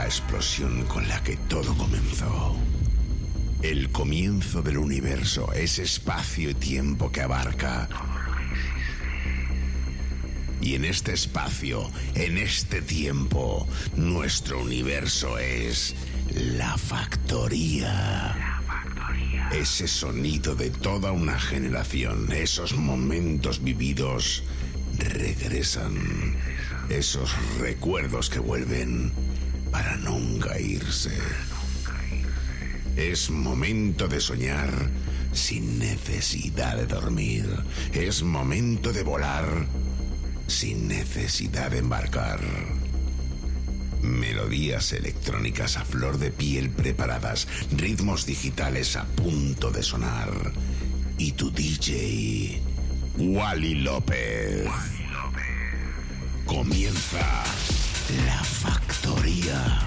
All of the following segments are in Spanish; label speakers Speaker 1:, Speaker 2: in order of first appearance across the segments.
Speaker 1: la explosión con la que todo comenzó. El comienzo del universo es espacio y tiempo que abarca. Y en este espacio, en este tiempo, nuestro universo es la factoría. Ese sonido de toda una generación, esos momentos vividos regresan. Esos recuerdos que vuelven para nunca irse. Es momento de soñar sin necesidad de dormir. Es momento de volar sin necesidad de embarcar. Melodías electrónicas a flor de piel preparadas, ritmos digitales a punto de sonar. Y tu DJ, Wally López. Comienza La Factoría.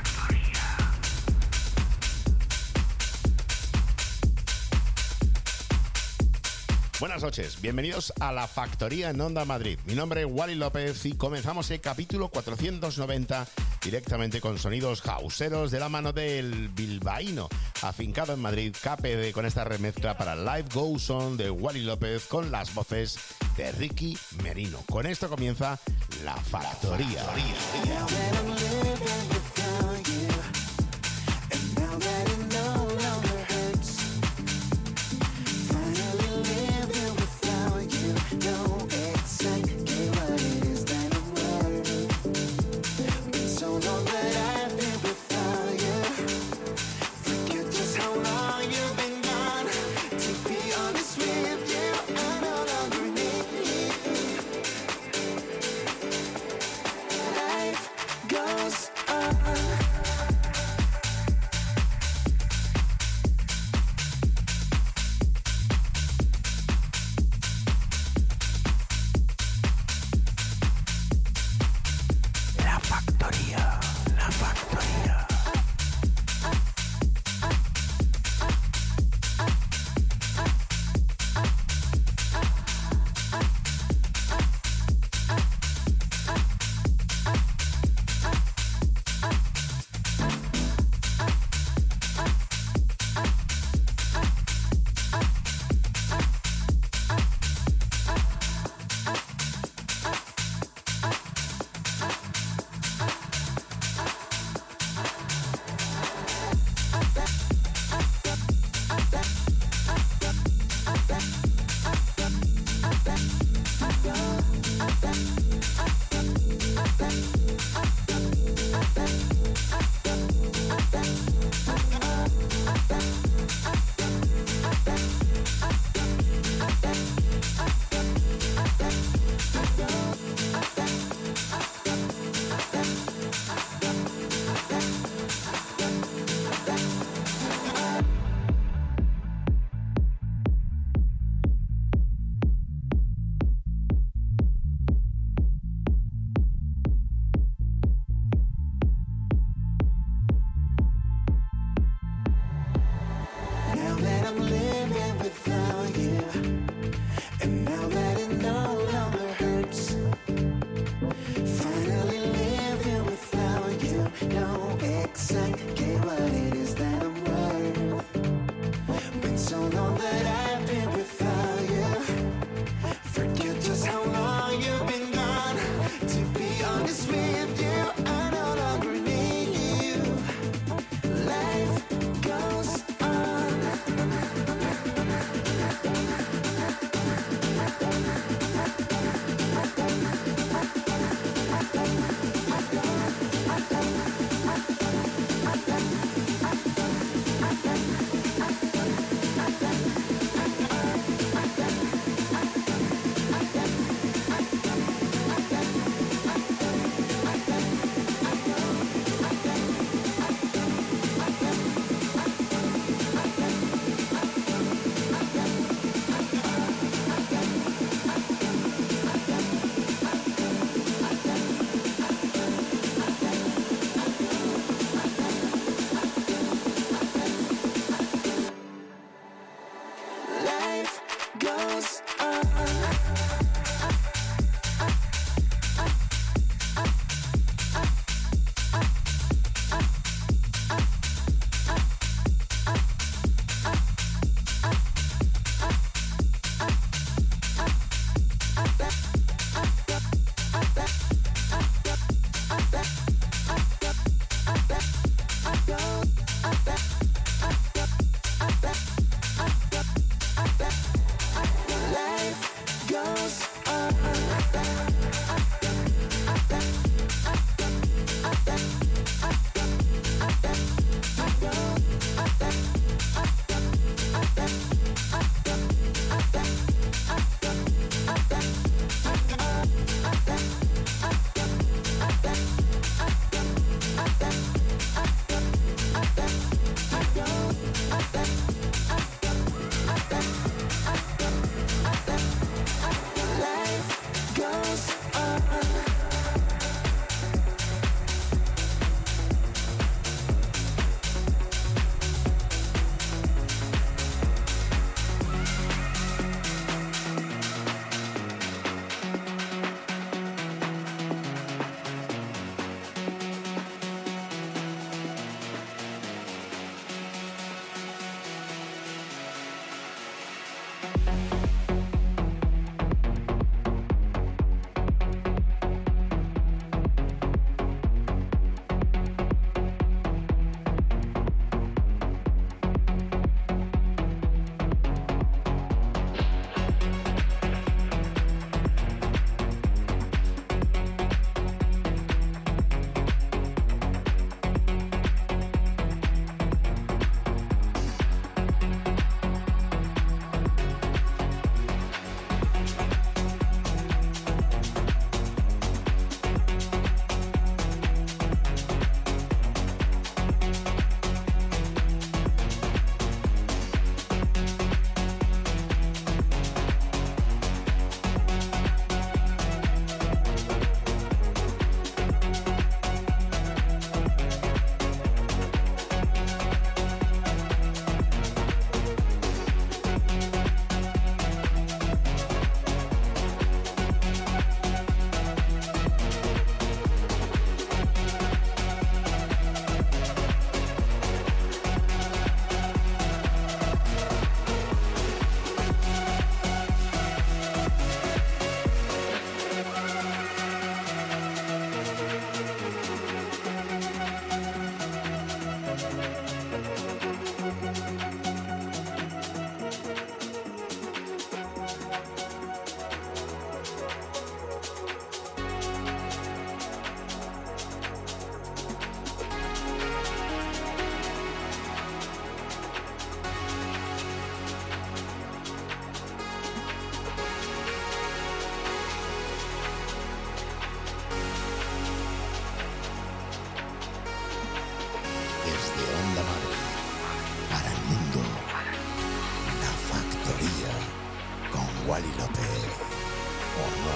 Speaker 2: Buenas noches, bienvenidos a La Factoría en Onda Madrid. Mi nombre es Wally López y comenzamos el capítulo 490 directamente con sonidos houseeros de la mano del bilbaíno afincado en Madrid, KPD, con esta remezcla para Life Goes On de Wally López con las voces de Ricky Merino. Con esto comienza La Factoría.
Speaker 3: Life goes on.
Speaker 1: Wally López, ¿o no?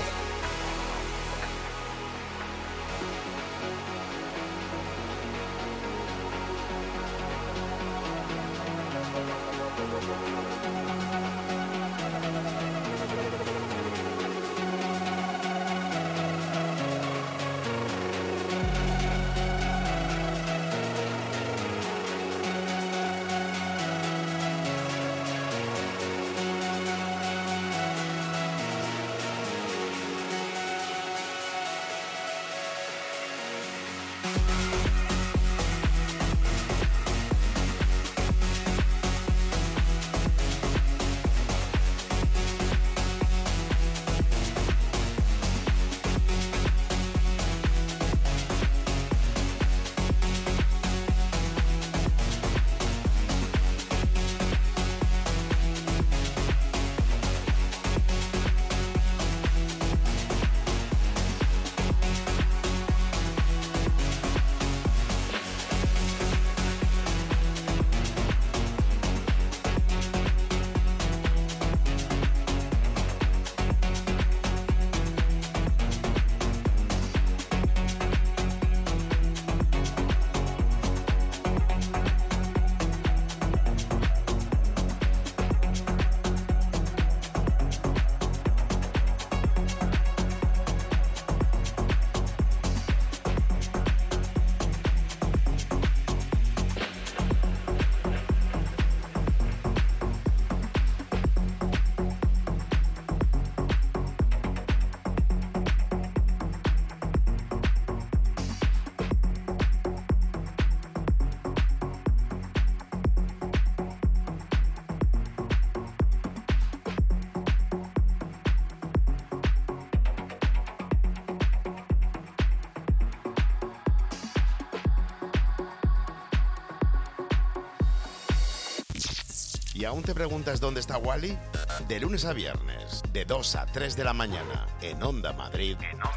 Speaker 2: ¿Y aún te preguntas dónde está Wally? De lunes a viernes, de 2 a 3 de la mañana, en Onda Madrid.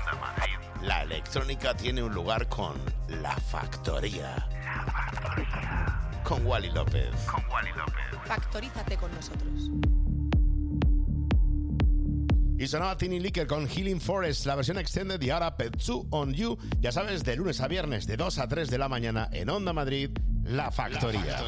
Speaker 2: La electrónica tiene un lugar con La Factoría. Con Wally López.
Speaker 3: Factorízate con nosotros.
Speaker 2: Y sonaba Tiny Liquor con Healing Forest, la versión extended, y ahora Petsu on You. Ya sabes, de lunes a viernes, de 2 a 3 de la mañana, en Onda Madrid, La Factoría.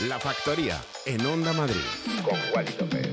Speaker 2: La Factoría, en Onda Madrid. Con Wally López.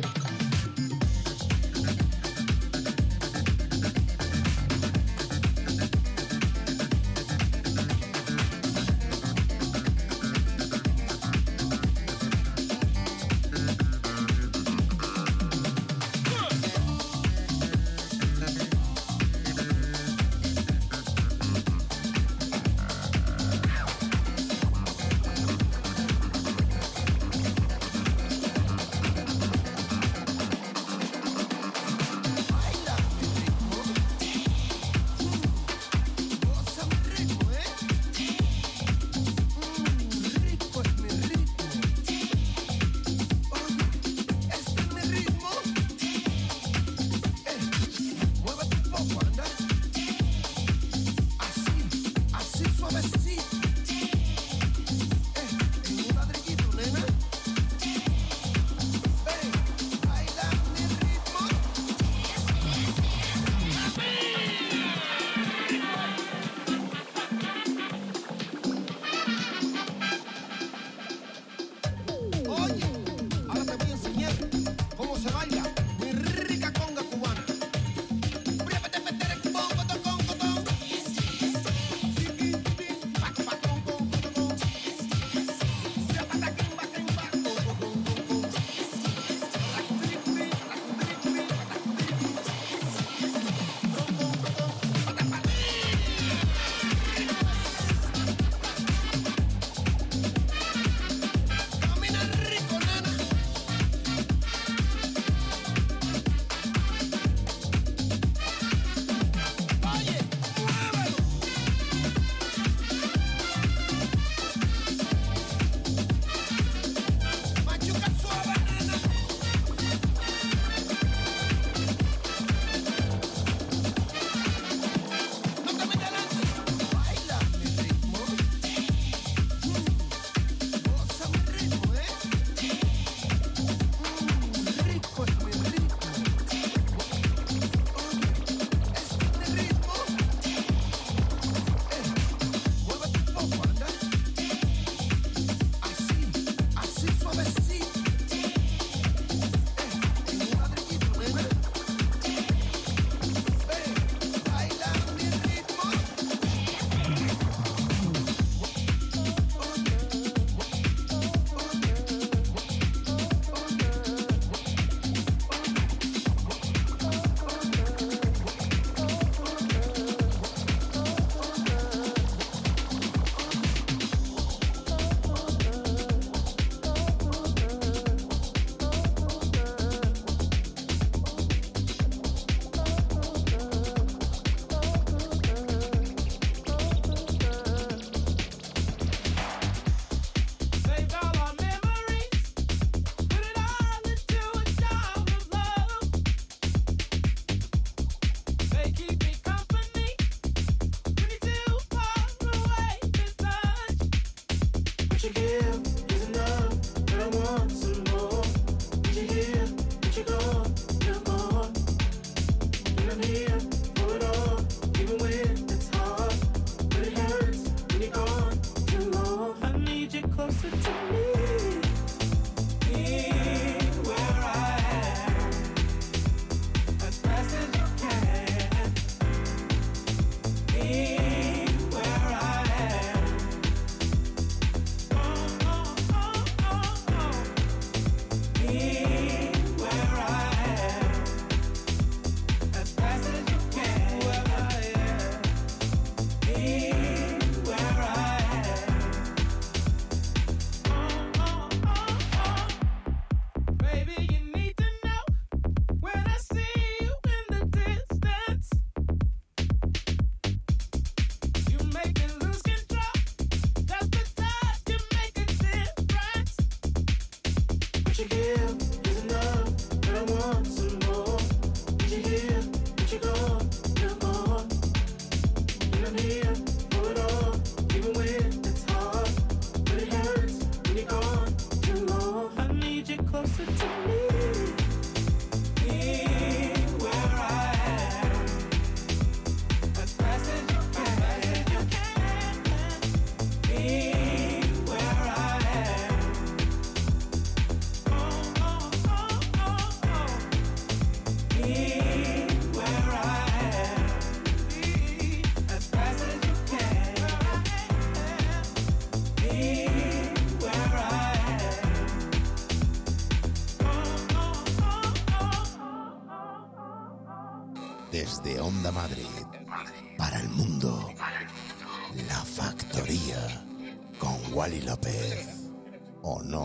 Speaker 2: Desde Onda Madrid, para el mundo, La Factoría, con Wally López, ¿o no?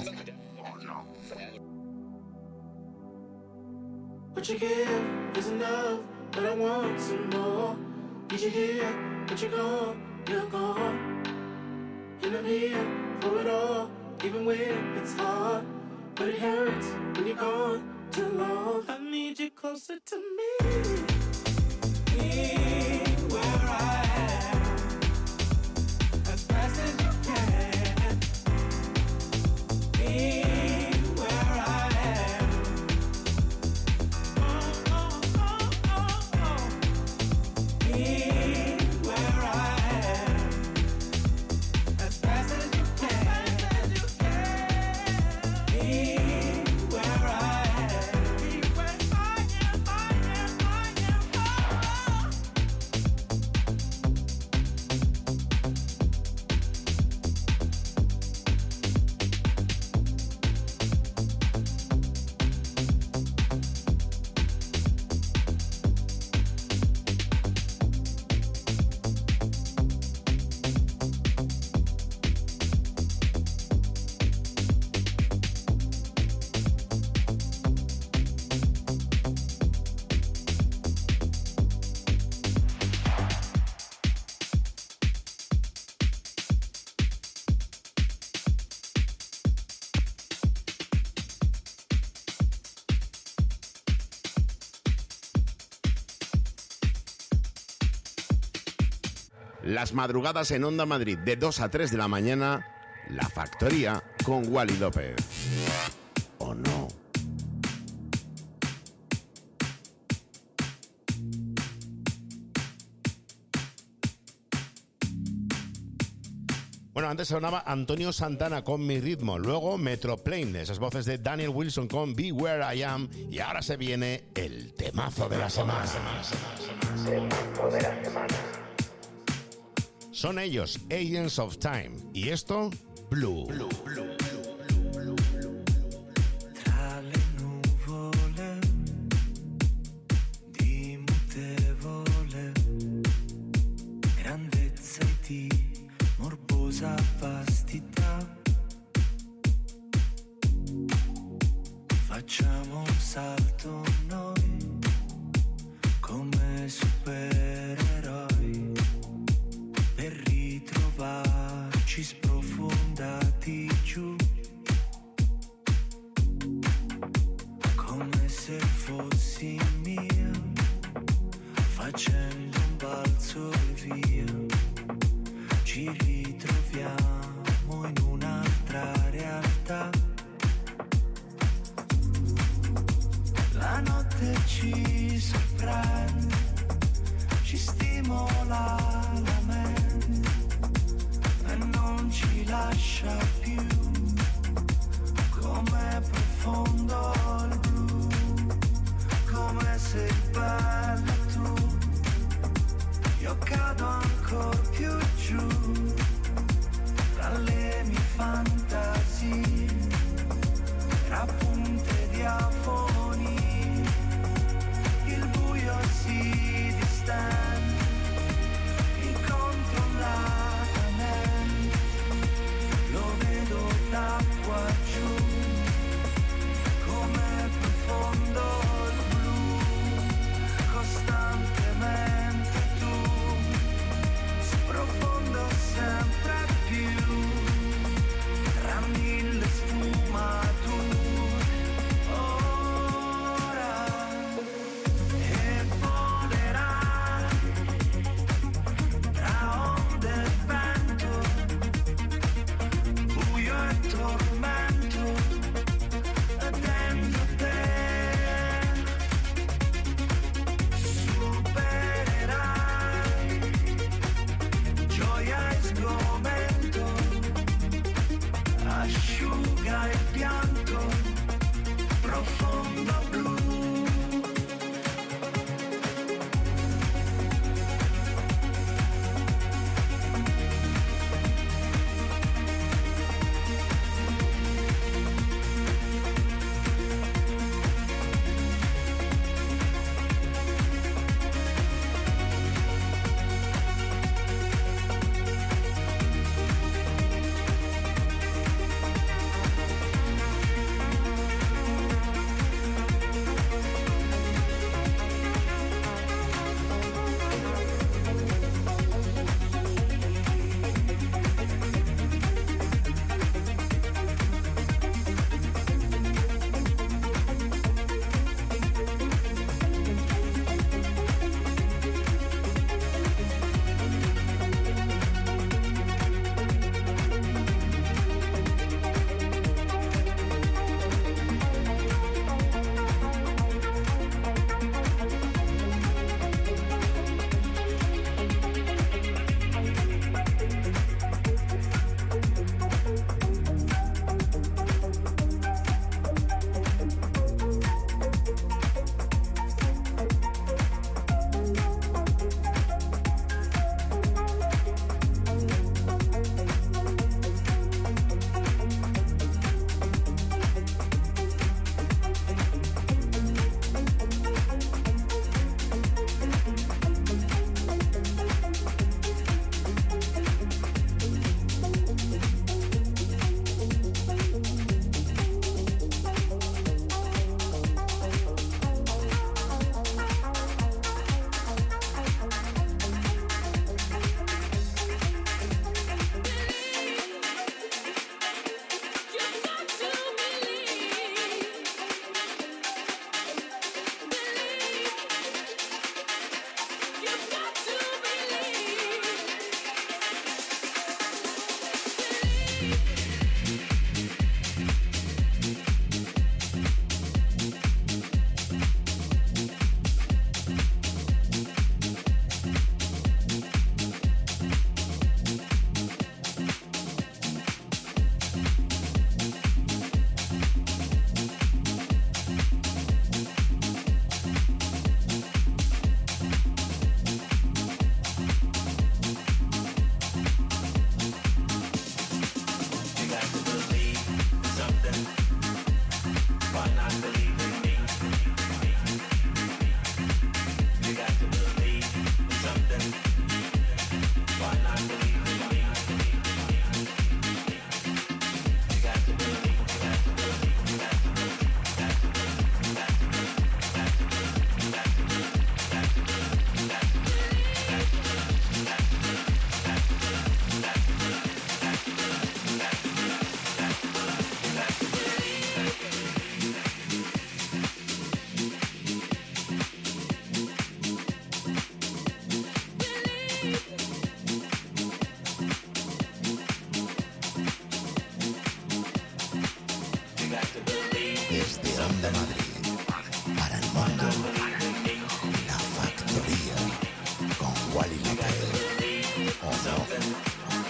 Speaker 4: What you give is enough, but I want some more. Did you hear? But you're gone. And I'm here for it all, even when it's hard. But it hurts when you're gone too long. I need you closer to me. Be where I am, as fast as you can. Be where I am. Be where I am, as fast as you can. Be where I am. Be where I
Speaker 2: Las madrugadas en Onda Madrid, de 2 a 3 de la mañana, La Factoría con Wally López. ¿O no? Bueno, antes sonaba Antonio Santana con Mi Ritmo, luego Metroplane, esas voces de Daniel Wilson con Be Where I Am, y ahora se viene el temazo de la semana. Son ellos, Agents of Time, y esto, Blue.
Speaker 5: Tra le nuvole di mutevole grandezza e di morbosa vastità, facciamo un salto noi come supereroi per ritrovarci sprofondati giù, come se fossi mia, facendo un balzo e via, ci ritroviamo in un'altra realtà. La notte ci sorprende, ci stimola la mente e non ci lascia più, come profondo il blu, come sei bella tu, io cado ancor più giù, tra le mie fantasie, tra punte di afonie, il buio si distende, incontrollatamente, lo vedo da qua giù, come profondo il blu, costantemente tu, sprofondo sempre più, tra mille sfumature, ora e volerai tra onde e vento, buio e tormento, dentro te supererai gioia e sgomento, asciuga il pianto, profondo blu.
Speaker 1: Onda Madrid, para el mundo, La Factoría, con Wally López. ¿O no?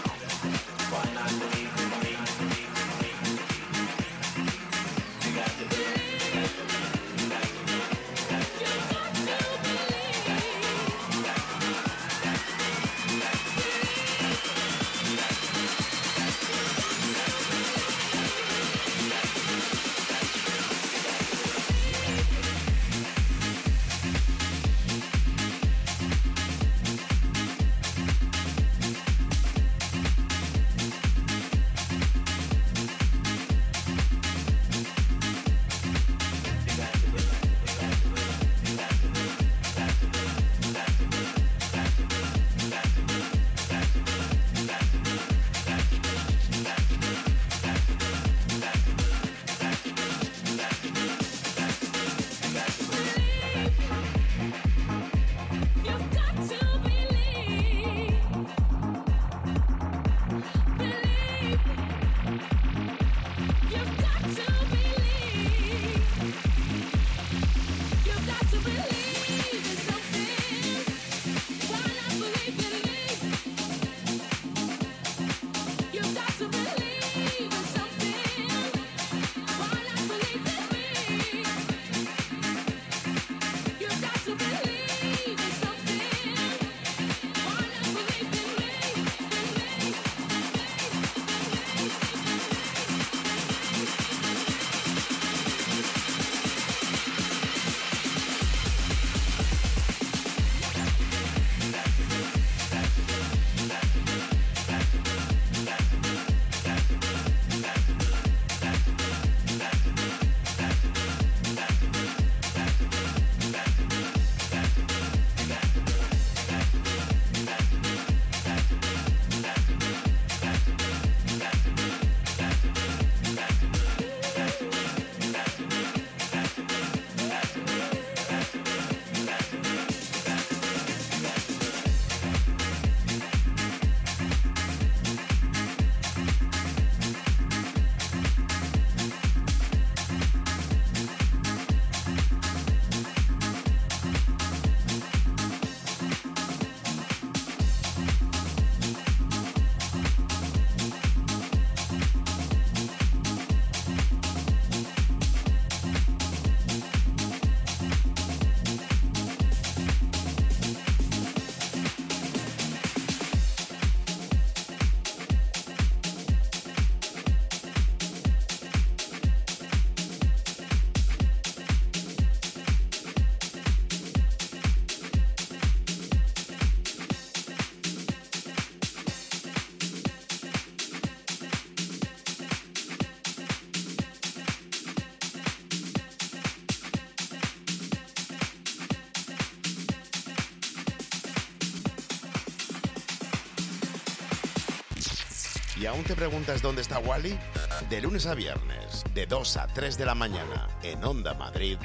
Speaker 2: ¿Y aún te preguntas dónde está Wally? De lunes a viernes, de 2 a 3 de la mañana, en Onda Madrid.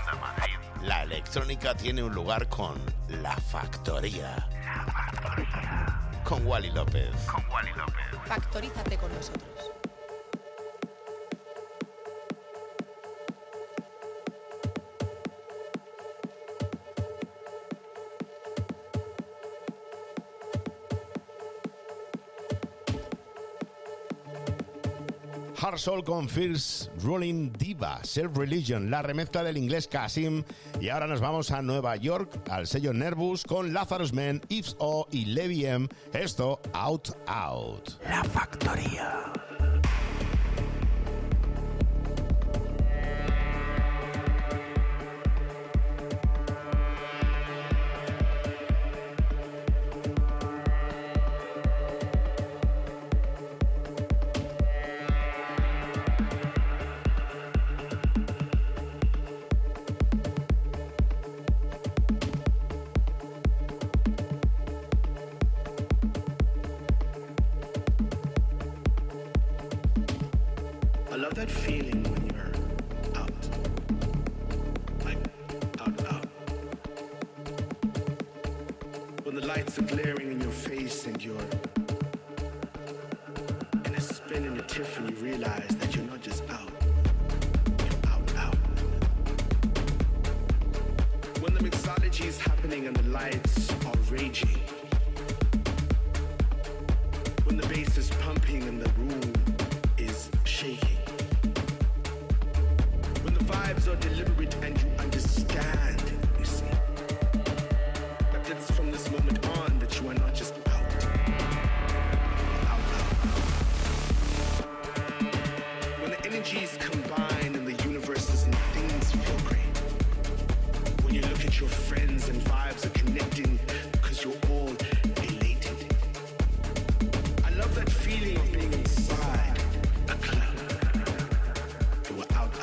Speaker 2: La electrónica tiene un lugar con La Factoría. Con Wally López.
Speaker 3: Factorízate con nosotros.
Speaker 2: Hard Soul con Fierce Ruling Diva, Self Religion, la remezcla del inglés Kasim. Y ahora nos vamos a Nueva York, al sello Nervous, con Lazarus Men, Yves O y Levi M. Esto, Out Out.
Speaker 1: La Factoría.
Speaker 6: That feeling when you're out, like out. When the lights are glaring in your face and you're in a spin in a tiff and you realize that you're not just out, you're out. mixology is happening and the lights are raging. When the bass is pumping and the room is shaking. When the vibes are deliberate and you understand, you see, that it's from this moment on that you are not just out. When the energies combine in the universes and things feel great. When you look at your friends and vibes are connecting because you're all elated. I love that feeling of being inside a club. You were out.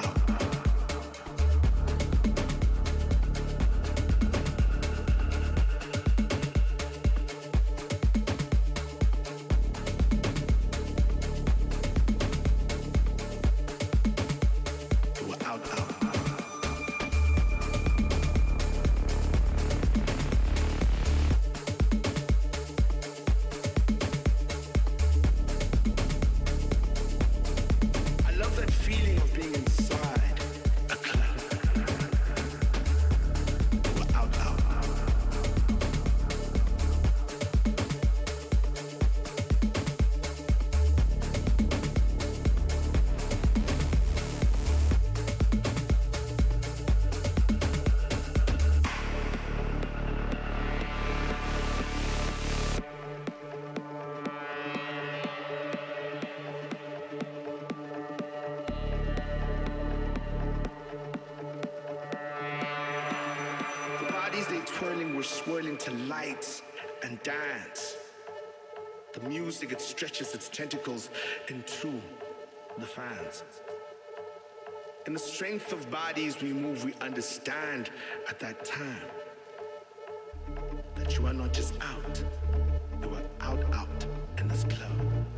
Speaker 6: Swirling to lights and dance. The music, it stretches its tentacles into the fans. In the strength of bodies we move, we understand at that time that you are not just out, you are out in this club.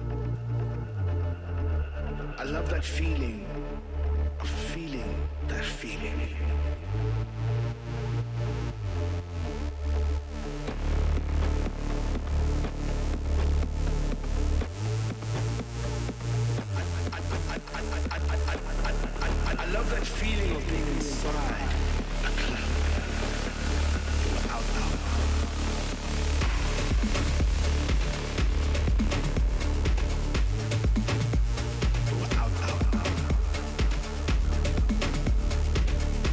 Speaker 6: I love that feeling of feeling that feeling. I love that feeling of being inside a club. You were out. You were out.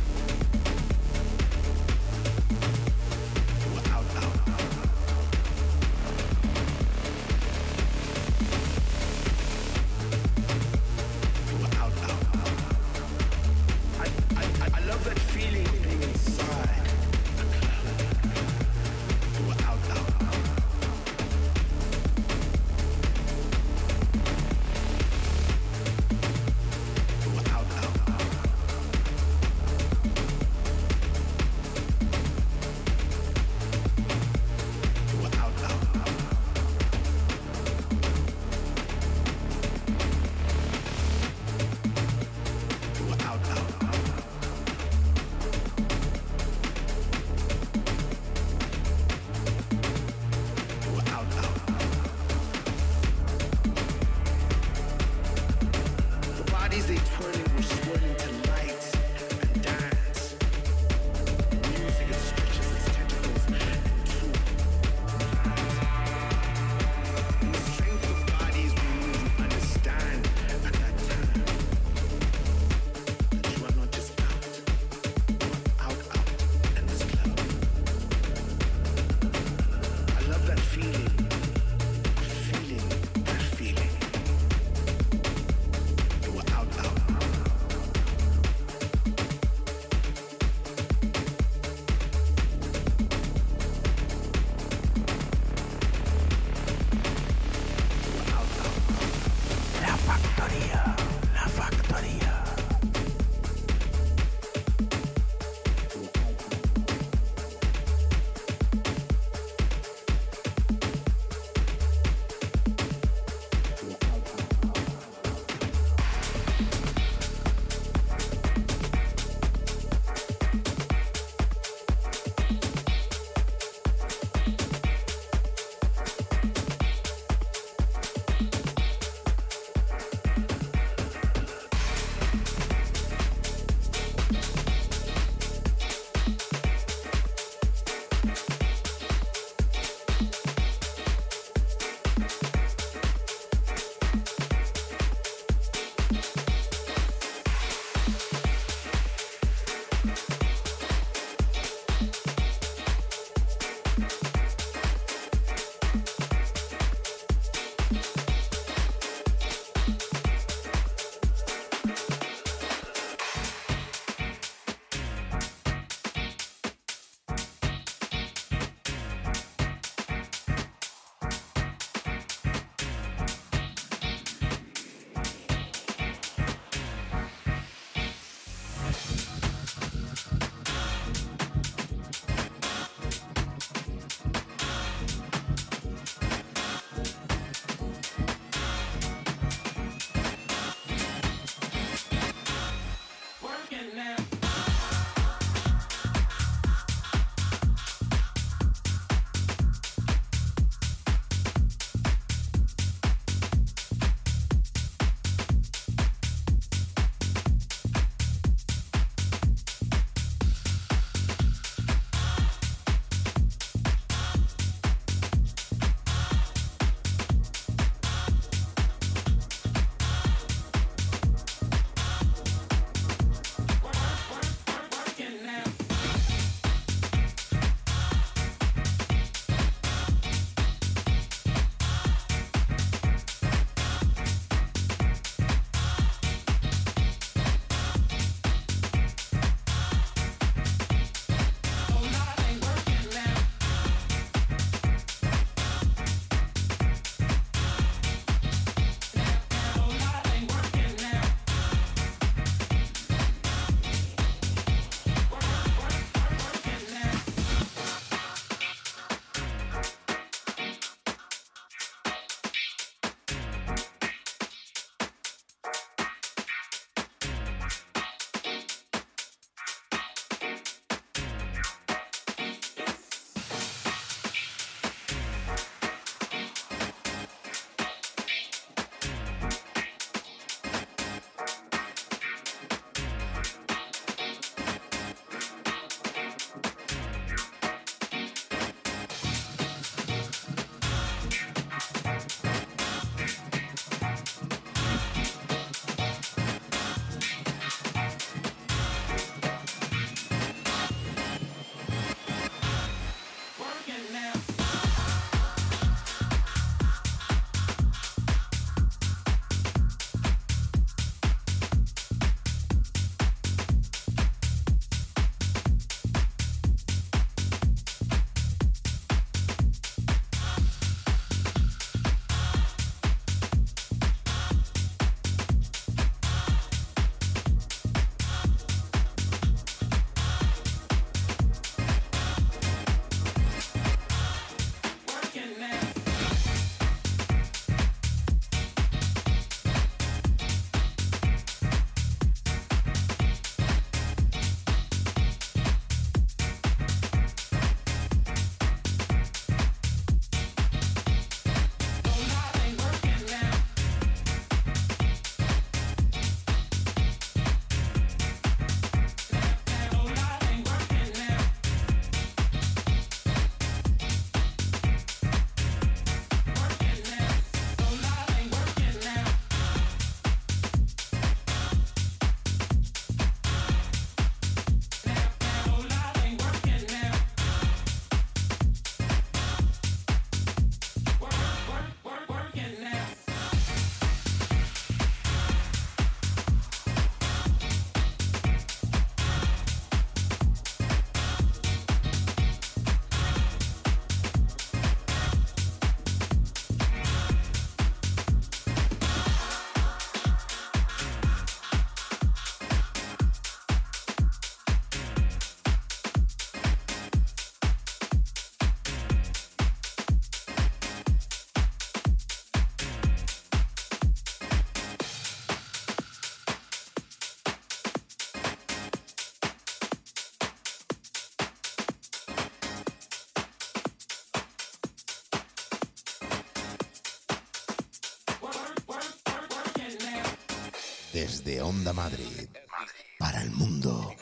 Speaker 1: Desde Onda Madrid, para el mundo,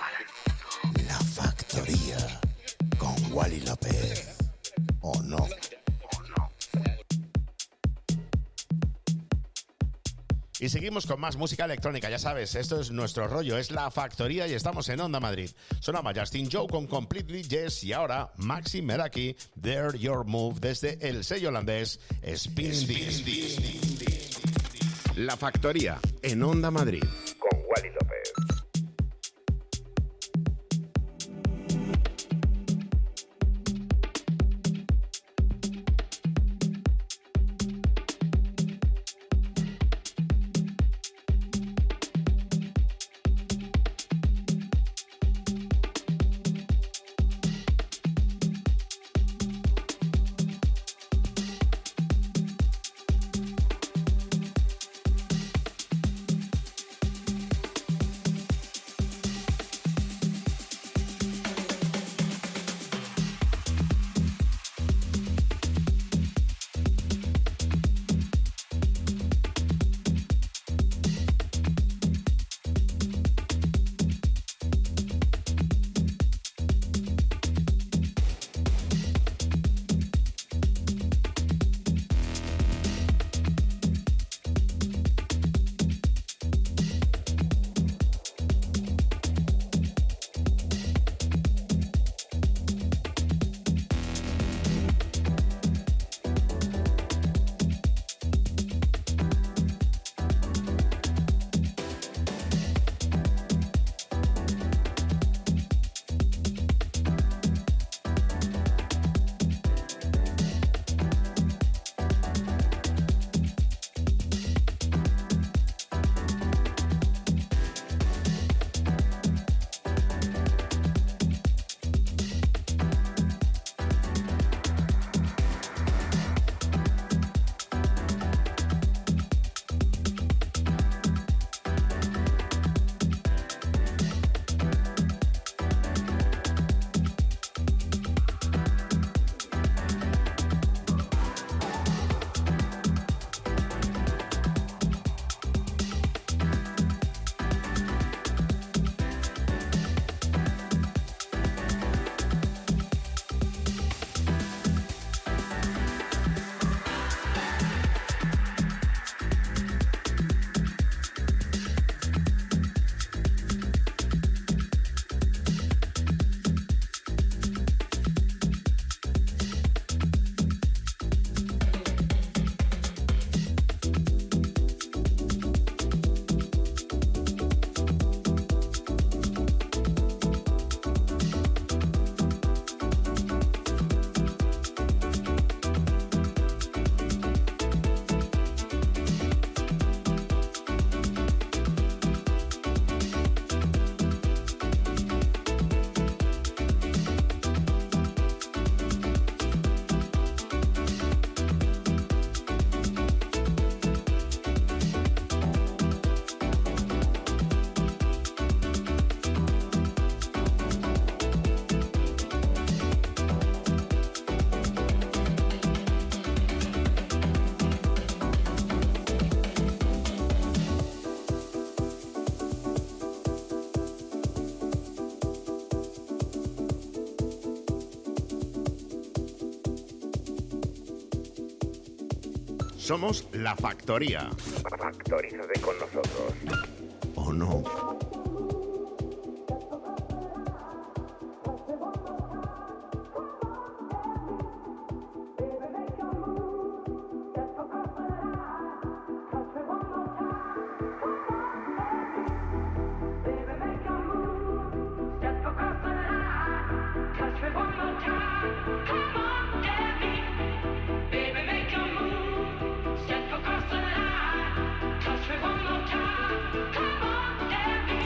Speaker 1: La Factoría, con Wally López, ¿o no?
Speaker 2: Y seguimos con más música electrónica, ya sabes, esto es nuestro rollo, es La Factoría y estamos en Onda Madrid. Sonaba Justin Joe con Completely Yes y ahora Maxi Meraki, There Your Move, desde el sello holandés Spin This.
Speaker 1: La Factoría en Onda Madrid con Wally López. Somos La Factoría. Factorízate con nosotros. ¿O no?
Speaker 7: Touch me one more time, come on, Debbie.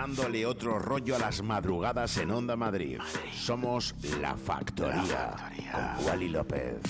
Speaker 1: dándole otro rollo a las madrugadas en Onda Madrid. Somos La Factoría, con Wally López.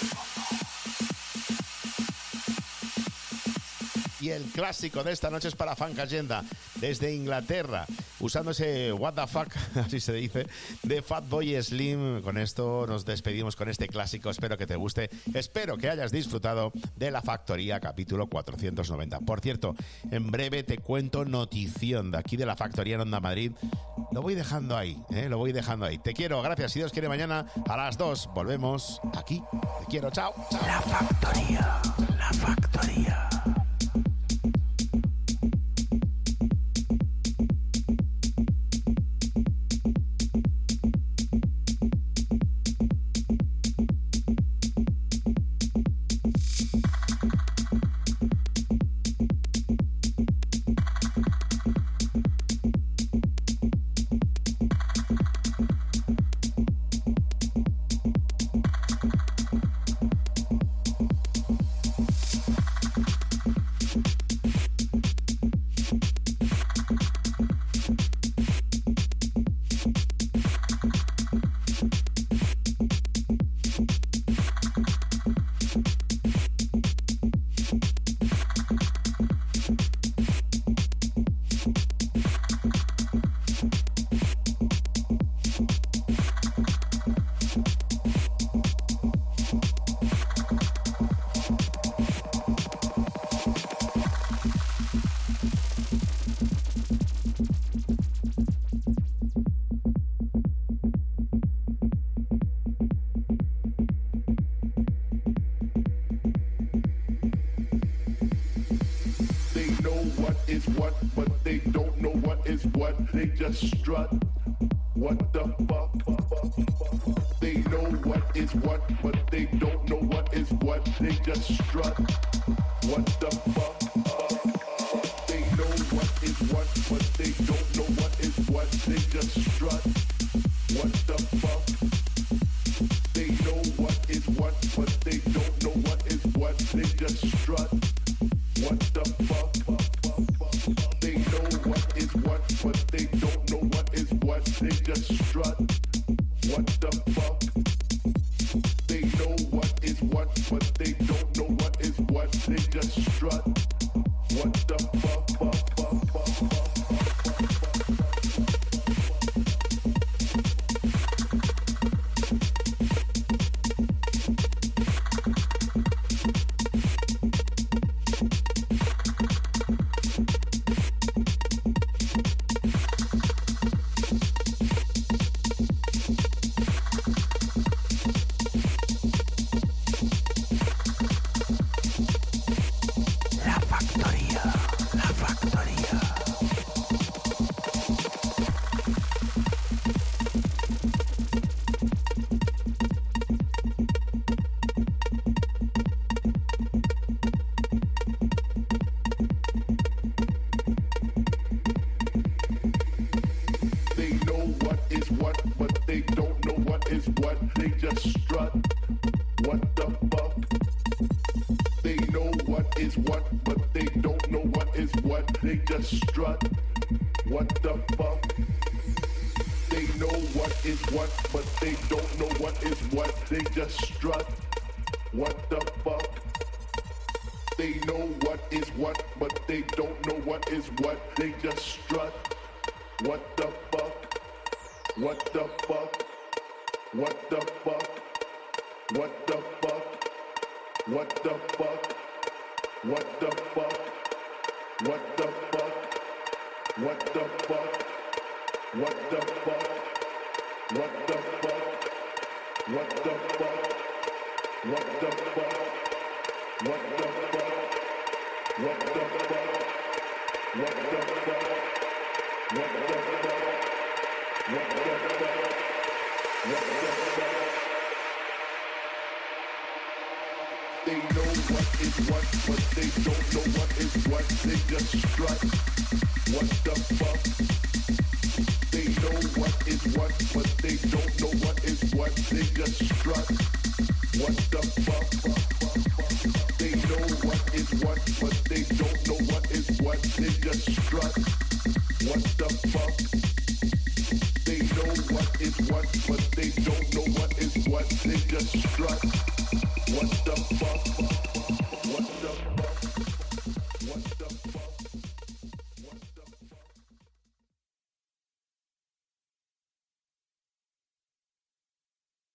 Speaker 2: Y el clásico de esta noche es para Funk Agenda, desde Inglaterra, usando ese what the fuck, así se dice, de Fatboy Slim. Con esto nos despedimos con este clásico. Espero que te guste, espero que hayas disfrutado de La Factoría, capítulo 490. Por cierto, en breve te cuento notición de aquí de La Factoría en Onda Madrid. Lo voy dejando ahí, lo voy dejando ahí. Te quiero, gracias. Si Dios quiere, mañana a las 2 volvemos aquí. Te quiero, chao, chao.
Speaker 1: La Factoría, La Factoría.
Speaker 7: Strut. What the fuck? They know what is what, but they don't know what is what. They just strut. What the fuck? They know what is what, but they don't know what is what. They just strut. What the fuck? They know what is what, but they don't know what is what. They just strut. What the fuck? They know what is what, but they don't know what is what. They just strut. What the fuck? They know what is what, but they don't know what is what. They just strut. What the fuck? What the fuck? They know what is what, but they don't know what is what. They just strut. What the fuck?